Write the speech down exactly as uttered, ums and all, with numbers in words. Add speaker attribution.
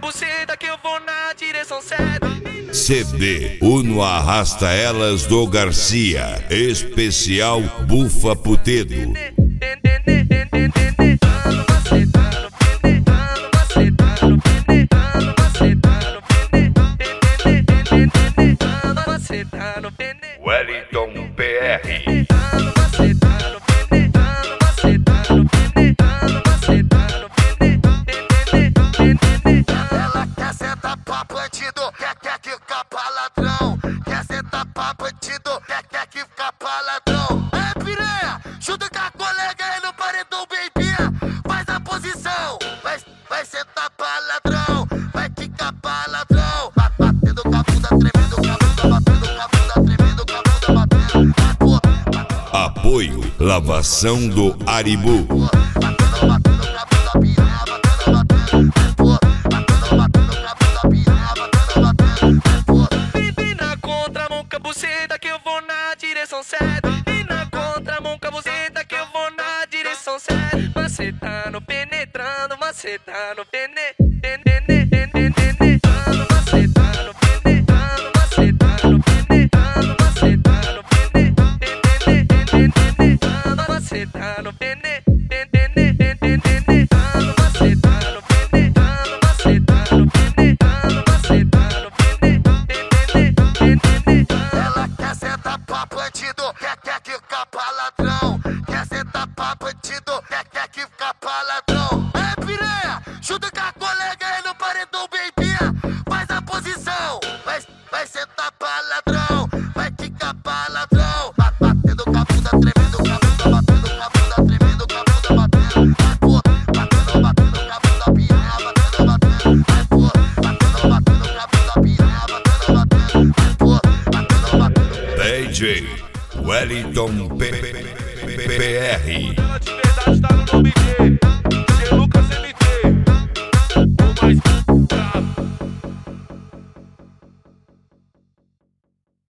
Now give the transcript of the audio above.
Speaker 1: buceta que eu vou na direção certa.
Speaker 2: C D Uno Arrasta Elas do Garcia, especial Bufa Putedo. Wellington P R.
Speaker 3: Ela quer sentar pra bandido, quer, quer que ficar pra ladrão. Quer sentar pra bandido, quer, quer que ficar pra ladrão. É piranha, junto com a colega aí no paredão, baby. Faz a posição, vai, vai sentar pra ladrão. Vai ficar pra ladrão. Batendo com a bunda, tremendo com a bunda, batendo com a bunda, tremendo com a bunda, batendo.
Speaker 2: Apoio Lavação do Aribu.
Speaker 1: Bibi na contramão com a buceta que eu vou na direção certa. E na contramão com a buceta que eu vou na direção certa. Macetando, penetrando, macetando, pene, pene, pene, pene, penetrando, macetando, penetrando, macetando, penetrando, macetando, pene, pene, pene, penetrando, macetando, pene, pene, pene, penetrando, macetando, penetrando, macetando, penetrando, macetando, pene.
Speaker 3: Ela quer sentar pra bandido, quer, quer que ficar pra ladrão. Quer sentar pra bandido, quer, quer que ficar pra ladrão. É piranha, junto com a colega aí no paredão, baby. Faz a posição, vai, vai sentar pra ladrão. Vai ficar pra ladrão. Batendo com a bunda, tremendo com a bunda, batendo com a bunda, tremendo com a bunda, batendo. Vai, pô, batendo, batendo com a bunda, piranha, batendo, batendo. Vai, pô, batendo, batendo com a bunda, piranha, batendo, batendo. Vai, pô, batendo, batendo.
Speaker 2: D J Wellington P R.